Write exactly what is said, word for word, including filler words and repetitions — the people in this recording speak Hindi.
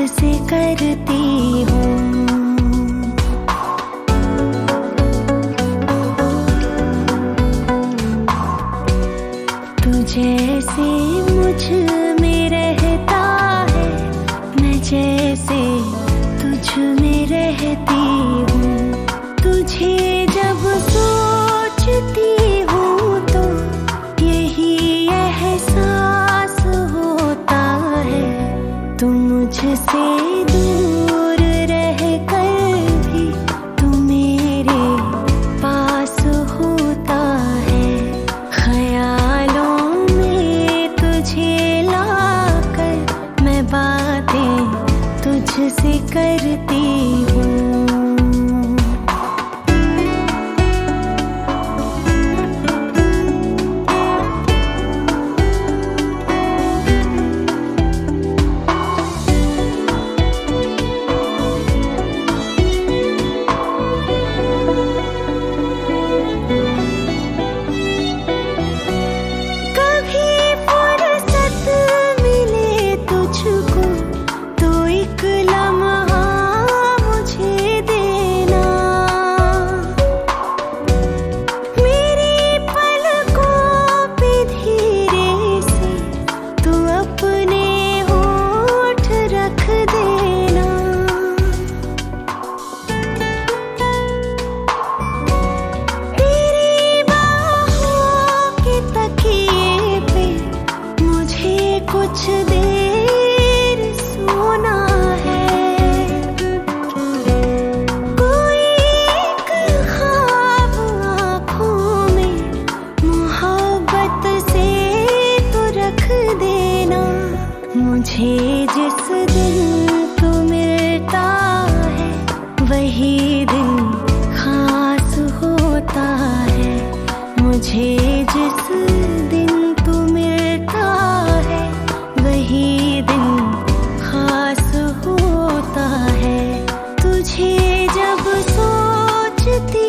तुझसे करती हूँ। तू जैसे मुझ में रहता है, मैं जैसे तुझ में रहती हूँ। तुझे जब सोचती हूँ तो यही एहसास होता है। तू मुझसे दूर रह कर भी तू मेरे पास होता है। ख्यालों में तुझे लाकर मैं बातें तुझसे करती हूँ। कुछ देर सोना है, कोई एक ख्वाब आँखों में मोहब्बत से तो रख देना। मुझे जिस दिन तू मिलता है वही दिन खास होता है। मुझे जिस दिन तू मिलता है वही दिन खास होता है। तुझे जब सोचती